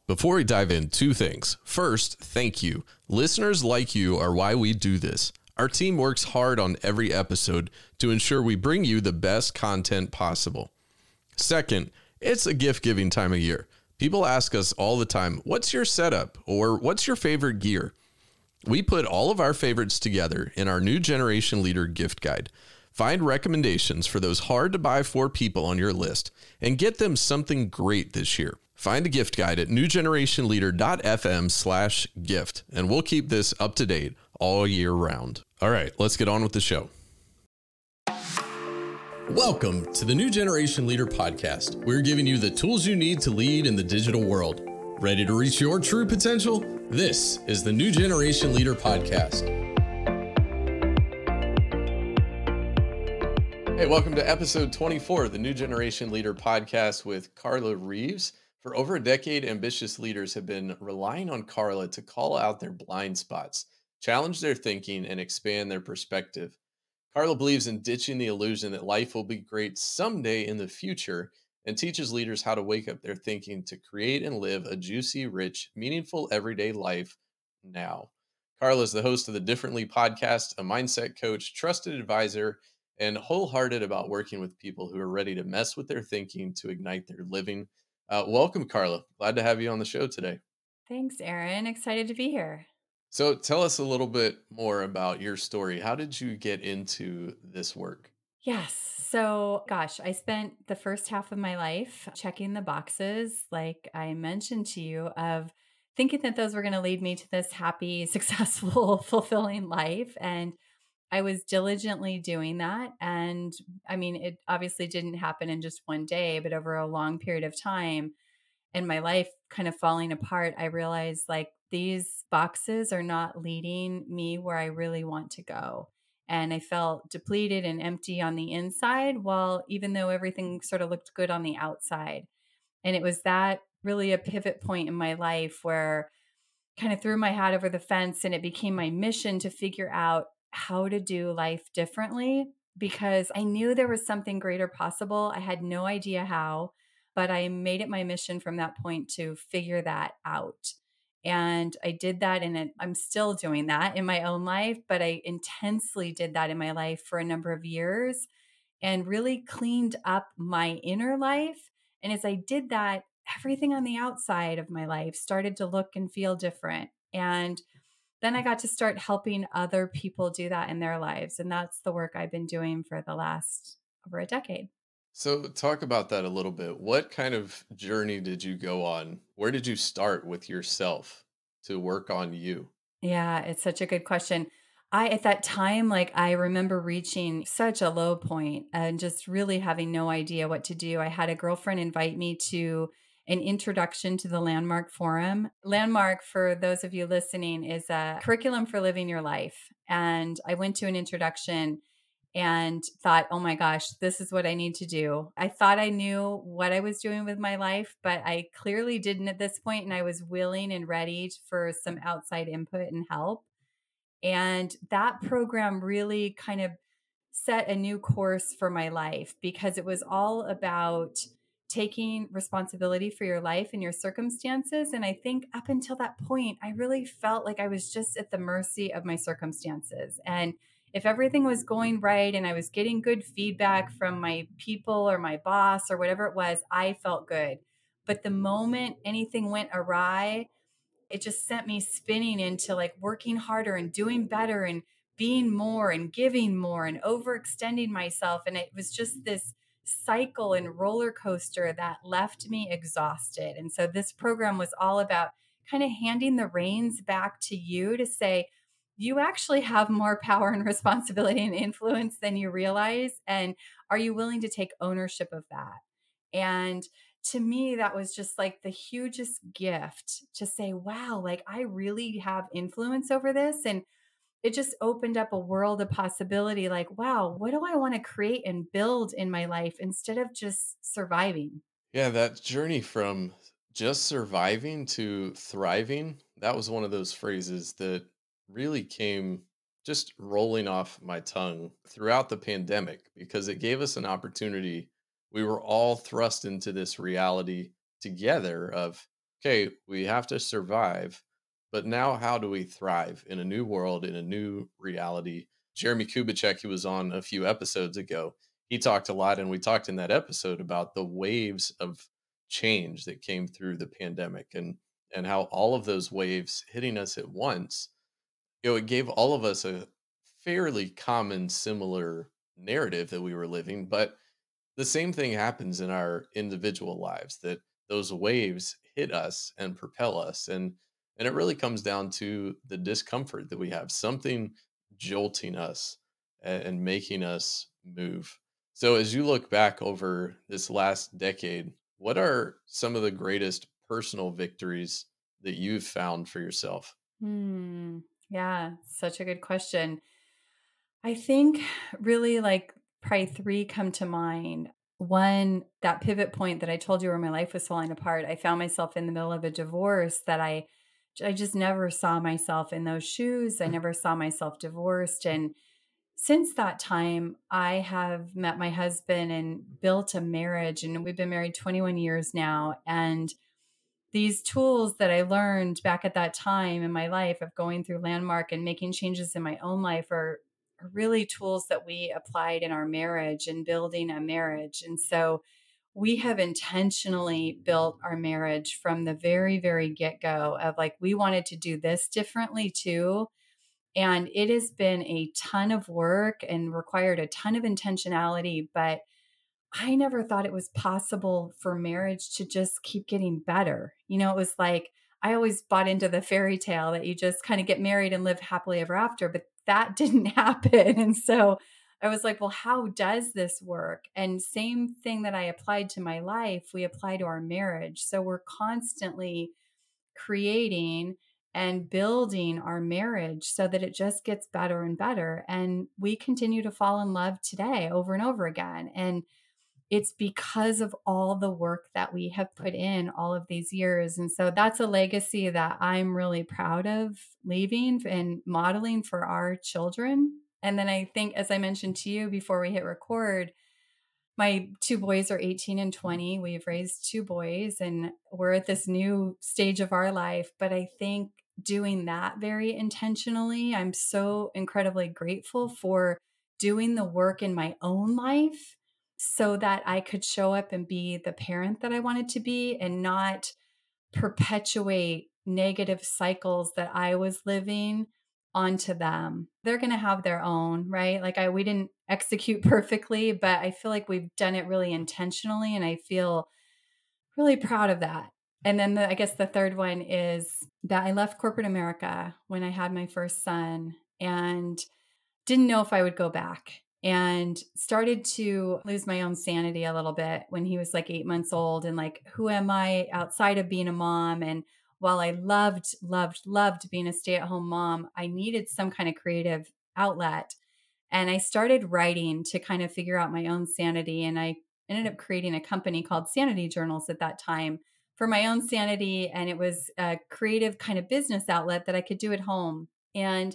Before we dive in, two things. First, thank you. Listeners like you are why we do this. Our team works hard on every episode to ensure we bring you the best content possible. Second, it's a gift-giving time of year. People ask us all the time, what's your setup or what's your favorite gear? We put all of our favorites together in our New Generation Leader gift guide. Find recommendations for those hard-to-buy-for people on your list and get them something great this year. Find the gift guide at newgenerationleader.fm/gift, and we'll keep this up to date all year round. All right, let's get on with the show. Welcome to the New Generation Leader podcast. We're giving you the tools you need to lead in the digital world. Ready to reach your true potential? This is the New Generation Leader podcast. Hey, welcome to episode 24 of the New Generation Leader podcast with Carla Reeves. For over a decade, ambitious leaders have been relying on Carla to call out their blind spots, challenge their thinking, and expand their perspective. Carla believes in ditching the illusion that life will be great someday in the future and teaches leaders how to wake up their thinking to create and live a juicy, rich, meaningful everyday life now. Carla is the host of the Differently podcast, a mindset coach, trusted advisor, and wholehearted about working with people who are ready to mess with their thinking to ignite their living. Welcome, Carla. Glad to have you on the show today. Thanks, Aaron. Excited to be here. So tell us a little bit more about your story. How did you get into this work? Yes. So, gosh, I spent the first half of my life checking the boxes, like I mentioned to you, of thinking that those were going to lead me to this happy, successful, fulfilling life. And I was diligently doing that. And I mean, it obviously didn't happen in just one day, but over a long period of time and my life kind of falling apart, I realized like these boxes are not leading me where I really want to go. And I felt depleted and empty on the inside, while even though everything sort of looked good on the outside. And it was that really a pivot point in my life where kind of threw my hat over the fence, and it became my mission to figure out how to do life differently because I knew there was something greater possible. I had no idea how, but I made it my mission from that point to figure that out. And I did that, and I'm still doing that in my own life, but I intensely did that in my life for a number of years and really cleaned up my inner life. And as I did that, everything on the outside of my life started to look and feel different. And then I got to start helping other people do that in their lives. And that's the work I've been doing for the last over a decade. So talk about that a little bit. What kind of journey did you go on? Where did you start with yourself to work on you? Yeah, it's such a good question. At that time, like, I remember reaching such a low point and just really having no idea what to do. I had a girlfriend invite me to an introduction to the Landmark Forum. Landmark, for those of you listening, is a curriculum for living your life. And I went to an introduction and thought, oh my gosh, this is what I need to do. I thought I knew what I was doing with my life, but I clearly didn't at this point, and I was willing and ready for some outside input and help. And that program really kind of set a new course for my life because it was all about taking responsibility for your life and your circumstances. And I think up until that point, I really felt like I was just at the mercy of my circumstances. And if everything was going right and I was getting good feedback from my people or my boss or whatever it was, I felt good. But the moment anything went awry, it just sent me spinning into like working harder and doing better and being more and giving more and overextending myself. And it was just this cycle and roller coaster that left me exhausted. And so this program was all about kind of handing the reins back to you to say, you actually have more power and responsibility and influence than you realize. And are you willing to take ownership of that? And to me, that was just like the hugest gift to say, wow, like I really have influence over this. And it just opened up a world of possibility. Like, wow, what do I want to create and build in my life instead of just surviving? Yeah, that journey from just surviving to thriving, that was one of those phrases that really came just rolling off my tongue throughout the pandemic because it gave us an opportunity. We were all thrust into this reality together of okay, we have to survive, but now how do we thrive in a new world, in a new reality? Jeremy Kubicek, who was on a few episodes ago, he talked a lot, and we talked in that episode about the waves of change that came through the pandemic, and how all of those waves hitting us at once, it gave all of us a fairly common, similar narrative that we were living, but the same thing happens in our individual lives, that those waves hit us and propel us, and it really comes down to the discomfort that we have, something jolting us and making us move. So as you look back over this last decade, what are some of the greatest personal victories that you've found for yourself? Hmm. Yeah, such a good question. I think really like probably 3 come to mind. One, that pivot point that I told you where my life was falling apart. I found myself in the middle of a divorce that I just never saw myself in those shoes. I never saw myself divorced, and since that time, I have met my husband and built a marriage, and we've been married 21 years now, and these tools that I learned back at that time in my life of going through Landmark and making changes in my own life are really tools that we applied in our marriage and building a marriage. And so we have intentionally built our marriage from the very, very get go of like, we wanted to do this differently too. And it has been a ton of work and required a ton of intentionality. But I never thought it was possible for marriage to just keep getting better. It was like I always bought into the fairy tale that you just kind of get married and live happily ever after, but that didn't happen. And so I was like, well, how does this work? And same thing that I applied to my life, we apply to our marriage. So we're constantly creating and building our marriage so that it just gets better and better. And we continue to fall in love today over and over again. And it's because of all the work that we have put in all of these years. And so that's a legacy that I'm really proud of leaving and modeling for our children. And then I think, as I mentioned to you before we hit record, my 2 boys are 18 and 20. We've raised 2 boys and we're at this new stage of our life. But I think doing that very intentionally, I'm so incredibly grateful for doing the work in my own life so that I could show up and be the parent that I wanted to be and not perpetuate negative cycles that I was living onto them. They're going to have their own, right? Like we didn't execute perfectly, but I feel like we've done it really intentionally and I feel really proud of that. And then I guess the third one is that I left corporate America when I had my first son and didn't know if I would go back and started to lose my own sanity a little bit when he was like 8 months old and like, who am I outside of being a mom? And while I loved being a stay at home mom, I needed some kind of creative outlet. And I started writing to kind of figure out my own sanity. And I ended up creating a company called Sanity Journals at that time for my own sanity. And it was a creative kind of business outlet that I could do at home. And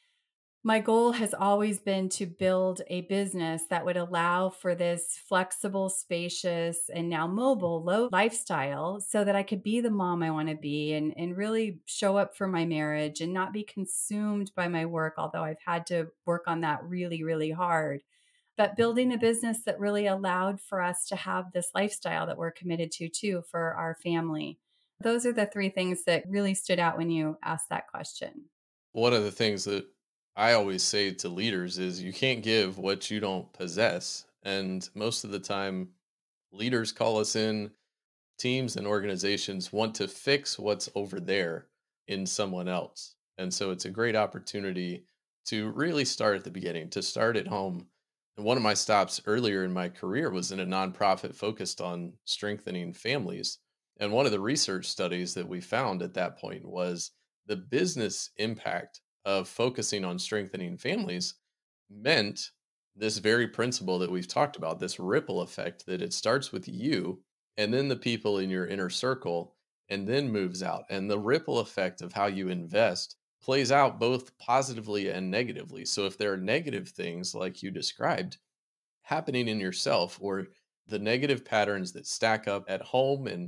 my goal has always been to build a business that would allow for this flexible, spacious, and now mobile, low lifestyle so that I could be the mom I want to be and really show up for my marriage and not be consumed by my work, although I've had to work on that really, really hard. But building a business that really allowed for us to have this lifestyle that we're committed to, too, for our family. Those are the 3 things that really stood out when you asked that question. One of the things that I always say to leaders is you can't give what you don't possess. And most of the time, leaders call us in, teams and organizations want to fix what's over there in someone else. And so it's a great opportunity to really start at the beginning, to start at home. And one of my stops earlier in my career was in a nonprofit focused on strengthening families. And one of the research studies that we found at that point was the business impact of focusing on strengthening families meant this very principle that we've talked about, this ripple effect, that it starts with you and then the people in your inner circle and then moves out. And the ripple effect of how you invest plays out both positively and negatively. So if there are negative things like you described happening in yourself, or the negative patterns that stack up at home and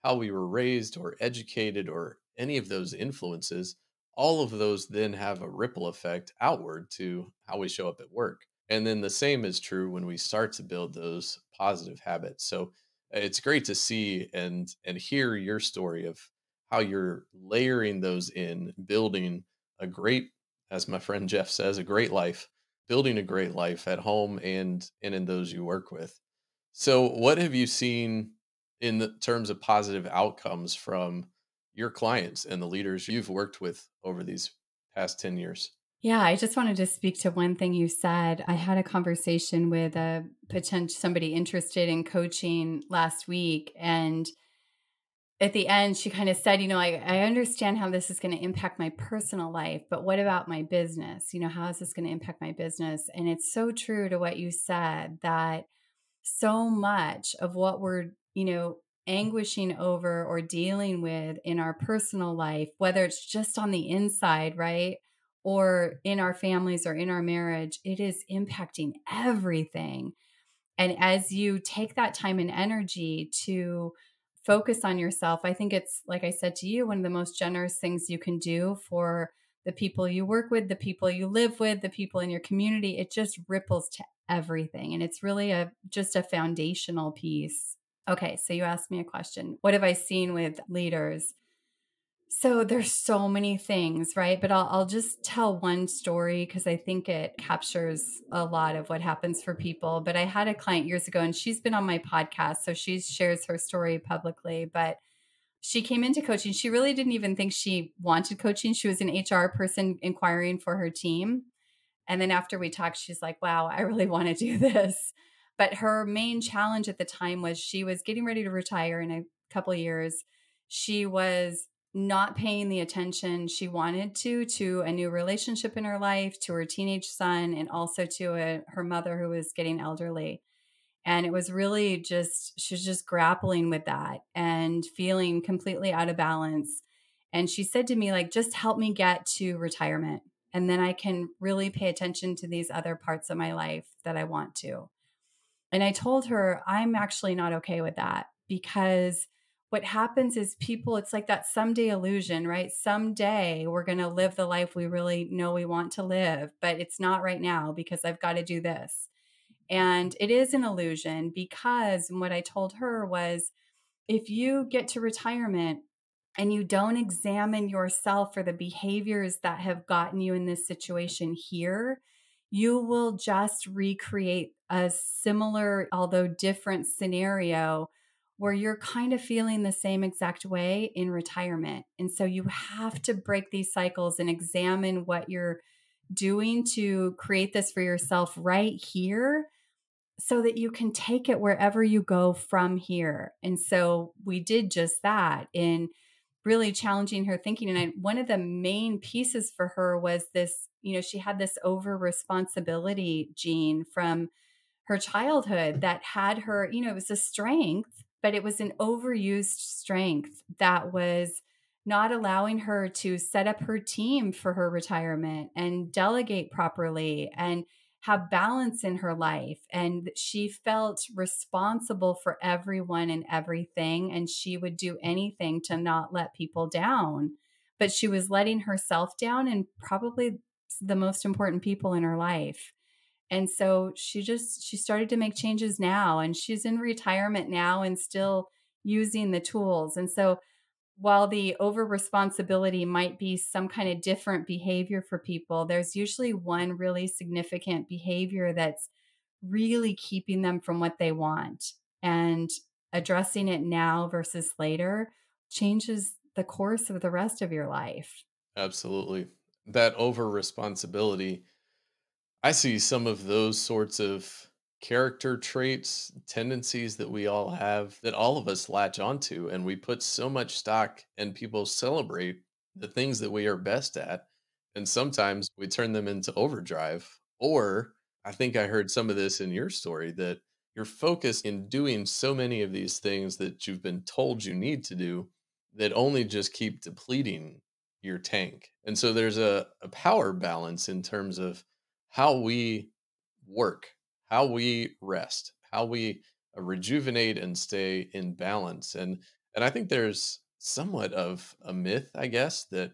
how we were raised or educated or any of those influences, all of those then have a ripple effect outward to how we show up at work. And then the same is true when we start to build those positive habits. So it's great to see and hear your story of how you're layering those in, building a great, as my friend Jeff says, a great life, building a great life at home and in those you work with. So, what have you seen in the terms of positive outcomes from your clients and the leaders you've worked with over these past 10 years? Yeah, I just wanted to speak to one thing you said. I had a conversation with a potential somebody interested in coaching last week, and at the end she kind of said, I understand how this is going to impact my personal life, but what about my business? How is this going to impact my business? And it's so true to what you said, that so much of what we're, anguishing over or dealing with in our personal life, whether it's just on the inside, right? Or in our families or in our marriage, it is impacting everything. And as you take that time and energy to focus on yourself, I think it's, like I said to you, one of the most generous things you can do for the people you work with, the people you live with, the people in your community. It just ripples to everything. And it's really just a foundational piece. Okay, so you asked me a question. What have I seen with leaders? So there's so many things, right? But I'll just tell one story because I think it captures a lot of what happens for people. But I had a client years ago, and she's been on my podcast, so she shares her story publicly. But she came into coaching. She really didn't even think she wanted coaching. She was an HR person inquiring for her team. And then after we talked, she's like, wow, I really want to do this. But her main challenge at the time was she was getting ready to retire in a couple of years. She was not paying the attention she wanted to a new relationship in her life, to her teenage son, and also to her mother who was getting elderly. And it was really just, she was just grappling with that and feeling completely out of balance. And she said to me, like, just help me get to retirement. And then I can really pay attention to these other parts of my life that I want to. And I told her, I'm actually not okay with that, because what happens is people, it's like that someday illusion, right? Someday we're going to live the life we really know we want to live, but it's not right now because I've got to do this. And it is an illusion, because what I told her was, if you get to retirement and you don't examine yourself for the behaviors that have gotten you in this situation here, you will just recreate a similar, although different scenario where you're kind of feeling the same exact way in retirement. And so you have to break these cycles and examine what you're doing to create this for yourself right here, so that you can take it wherever you go from here. And so we did just that in really challenging her thinking. And one of the main pieces for her was this, she had this over responsibility gene from her childhood that had her, it was a strength, but it was an overused strength that was not allowing her to set up her team for her retirement and delegate properly and have balance in her life. And she felt responsible for everyone and everything. And she would do anything to not let people down. But she was letting herself down and probably the most important people in her life. And so she started to make changes now, and she's in retirement now and still using the tools. And so while the over responsibility might be some kind of different behavior for people, there's usually one really significant behavior that's really keeping them from what they want. And addressing it now versus later changes the course of the rest of your life. Absolutely. That over responsibility, I see some of those sorts of character traits, tendencies that we all have that all of us latch onto. And we put so much stock and people celebrate the things that we are best at. And sometimes we turn them into overdrive. Or I think I heard some of this in your story that you're focused in doing so many of these things that you've been told you need to do that only just keep depleting your tank. And so there's a power balance in terms of how we work, how we rest, how we rejuvenate and stay in balance. And And I think there's somewhat of a myth, I guess, that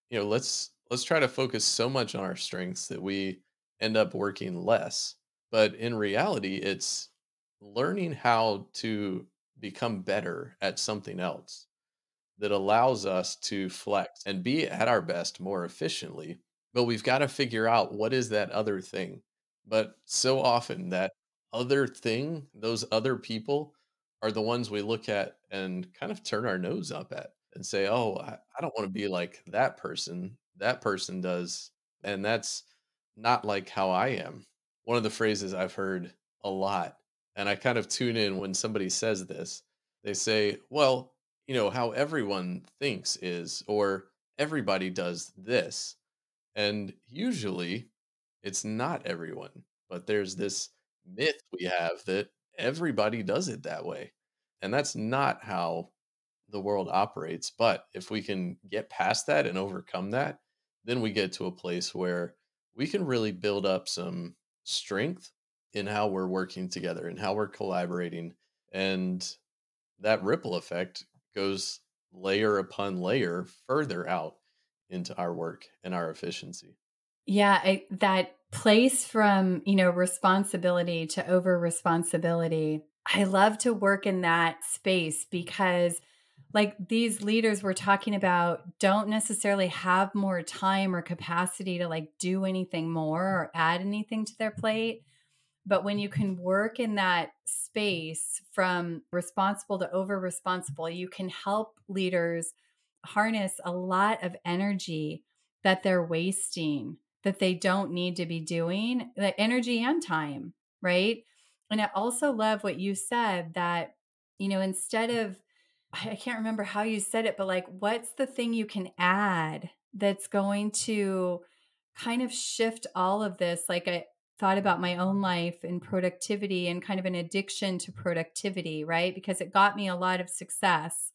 let's try to focus so much on our strengths that we end up working less. But in reality, it's learning how to become better at something else that allows us to flex and be at our best more efficiently. But we've got to figure out what is that other thing. But so often, that other thing, those other people are the ones we look at and kind of turn our nose up at and say, oh, I don't want to be like that person. That person does. And that's not like how I am. One of the phrases I've heard a lot, and I kind of tune in when somebody says this, they say, well, how everyone thinks is, or everybody does this. And usually it's not everyone, but there's this myth we have that everybody does it that way. And that's not how the world operates. But if we can get past that and overcome that, then we get to a place where we can really build up some strength in how we're working together and how we're collaborating. And that ripple effect goes layer upon layer further out into our work and our efficiency. Yeah, that place from, responsibility to over responsibility. I love to work in that space because like these leaders we're talking about don't necessarily have more time or capacity to like do anything more or add anything to their plate. But when you can work in that space from responsible to over responsible, you can help leaders harness a lot of energy that they're wasting, that they don't need to be doing, the energy and time, right? And I also love what you said that, instead of, I can't remember how you said it, but like, what's the thing you can add that's going to kind of shift all of this? Like, I thought about my own life and productivity and kind of an addiction to productivity, right? Because it got me a lot of success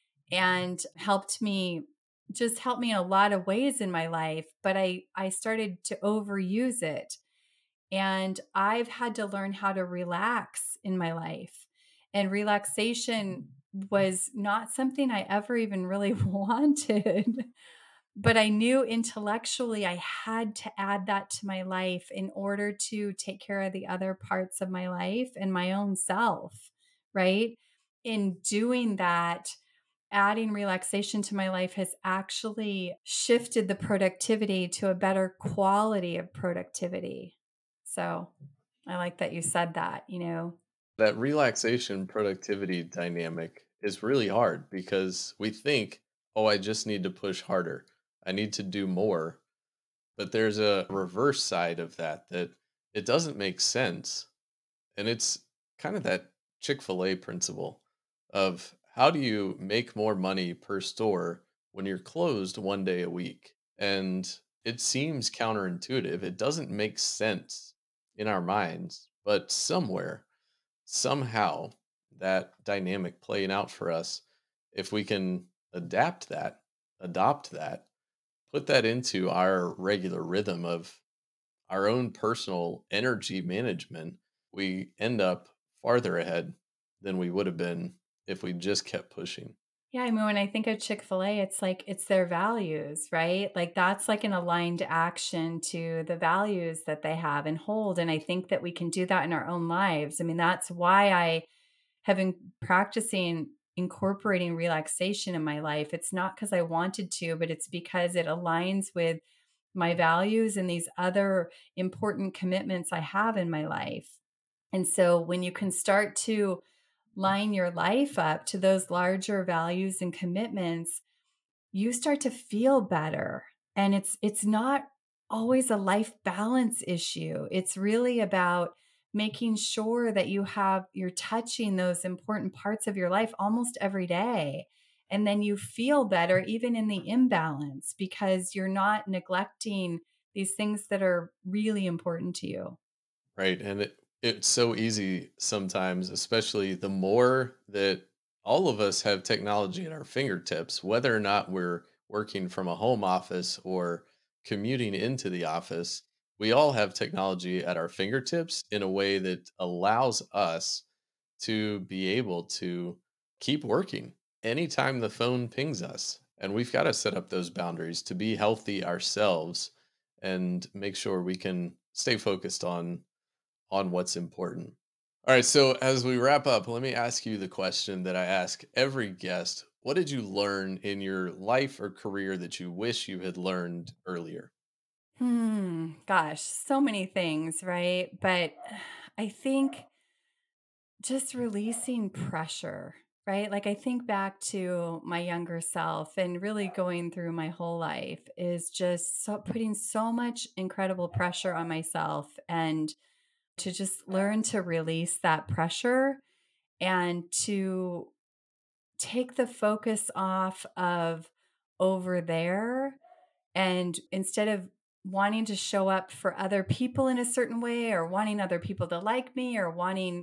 and helped me in a lot of ways in my life, but I started to overuse it. And I've had to learn how to relax in my life. And relaxation was not something I ever even really wanted. But I knew intellectually I had to add that to my life in order to take care of the other parts of my life and my own self, right? In doing that, adding relaxation to my life has actually shifted the productivity to a better quality of productivity. So I like that you said that. That relaxation productivity dynamic is really hard because we think, oh, I just need to push harder. I need to do more. But there's a reverse side of that that it doesn't make sense. And it's kind of that Chick-fil-A principle of how do you make more money per store when you're closed one day a week? And it seems counterintuitive. It doesn't make sense in our minds, but somewhere, somehow, that dynamic playing out for us, if we can adapt that, adopt that, put that into our regular rhythm of our own personal energy management, we end up farther ahead than we would have been if we just kept pushing. Yeah, I mean, when I think of Chick-fil-A, it's like it's their values, right? Like that's like an aligned action to the values that they have and hold. And I think that we can do that in our own lives. I mean, that's why I have been practicing incorporating relaxation in my life. It's not because I wanted to, but it's because it aligns with my values and these other important commitments I have in my life. And so when you can start to line your life up to those larger values and commitments, you start to feel better. And it's not always a life balance issue. It's really about making sure that you're touching those important parts of your life almost every day. And then you feel better even in the imbalance because you're not neglecting these things that are really important to you. Right. And it's so easy sometimes, especially the more that all of us have technology at our fingertips, whether or not we're working from a home office or commuting into the office, we all have technology at our fingertips in a way that allows us to be able to keep working anytime the phone pings us. And we've got to set up those boundaries to be healthy ourselves and make sure we can stay focused on what's important. All right, so as we wrap up, let me ask you the question that I ask every guest. What did you learn in your life or career that you wish you had learned earlier? Gosh, so many things, right? But I think just releasing pressure, right? Like I think back to my younger self and really going through my whole life is just putting so much incredible pressure on myself, and to just learn to release that pressure and to take the focus off of over there, and instead of wanting to show up for other people in a certain way, or wanting other people to like me, or wanting,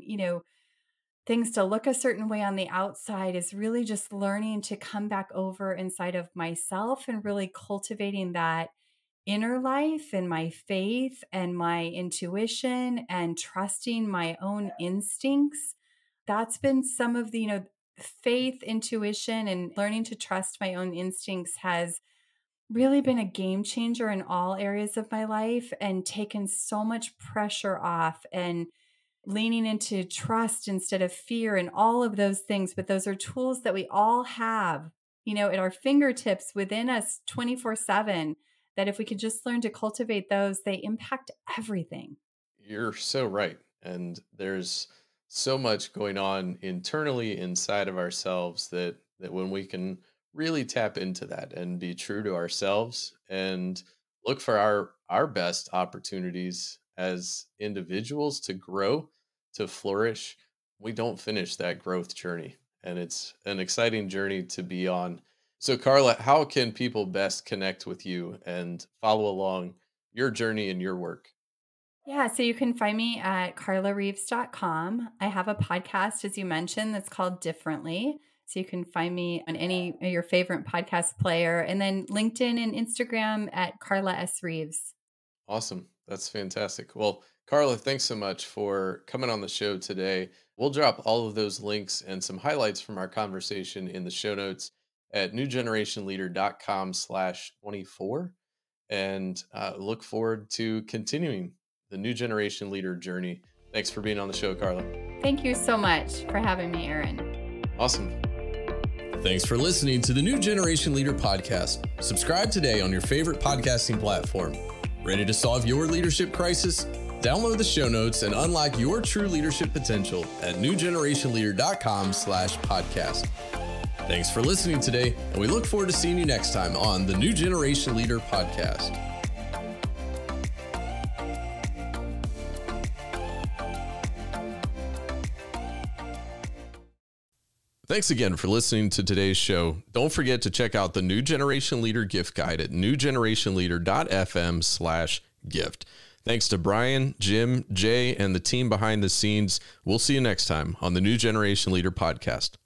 things to look a certain way on the outside, is really just learning to come back over inside of myself and really cultivating that inner life and my faith and my intuition and trusting my own instincts. That's been some of the, faith, intuition, and learning to trust my own instincts has really been a game changer in all areas of my life and taken so much pressure off, and leaning into trust instead of fear and all of those things. But those are tools that we all have, at our fingertips within us 24/7, that if we could just learn to cultivate those, they impact everything. You're so right. And there's so much going on internally inside of ourselves that when we can really tap into that and be true to ourselves and look for our best opportunities as individuals to grow, to flourish, we don't finish that growth journey. And it's an exciting journey to be on. So Carla, how can people best connect with you and follow along your journey and your work? Yeah, so you can find me at carlareeves.com. I have a podcast, as you mentioned, that's called Differently. So you can find me on any of your favorite podcast player, and then LinkedIn and Instagram at Carla S. Reeves. Awesome. That's fantastic. Well, Carla, thanks so much for coming on the show today. We'll drop all of those links and some highlights from our conversation in the show notes at newgenerationleader.com/24, and look forward to continuing the New Generation Leader journey. Thanks for being on the show, Carla. Thank you so much for having me, Aaron. Awesome. Thanks for listening to the New Generation Leader podcast. Subscribe today on your favorite podcasting platform. Ready to solve your leadership crisis? Download the show notes and unlock your true leadership potential at newgenerationleader.com/podcast. Thanks for listening today, and we look forward to seeing you next time on the New Generation Leader podcast. Thanks again for listening to today's show. Don't forget to check out the New Generation Leader gift guide at newgenerationleader.fm/gift. Thanks to Brian, Jim, Jay, and the team behind the scenes. We'll see you next time on the New Generation Leader podcast.